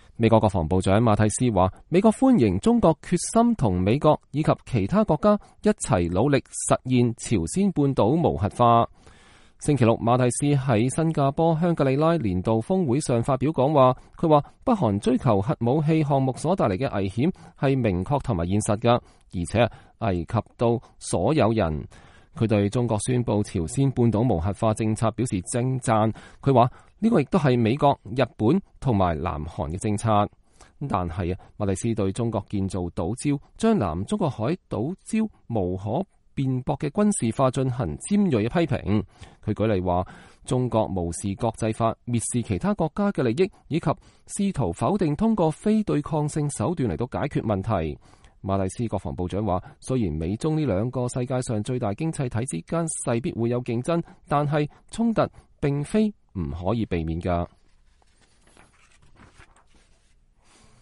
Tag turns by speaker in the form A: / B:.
A: 美國國防部長馬蒂斯話，美國歡迎中國決心同美國以及其他國家一齊努力實現朝鮮半島無核化。星期六，馬蒂斯喺新加坡香格里拉年度峰會上發表講話，佢話北韓追求核武器項目所帶嚟嘅危險係明確同埋現實㗎，而且危及到所有人。佢對中國宣布朝鮮半島無核化政策表示稱讚，佢話呢個亦都係美國、日本同埋南韓嘅政策。但係馬蒂斯對中國建造島礁，將南中國海島礁無可辯駁嘅軍事化進行尖銳嘅批評。佢舉例話，中國無視國際法，蔑視其他國家嘅利益，以及試圖否定通過非對抗性手段嚟到解決問題。馬蒂斯國防部長話，雖然美中呢兩個世界上最大經濟體之間勢必會有競爭，但係衝突並非唔可以避免㗎。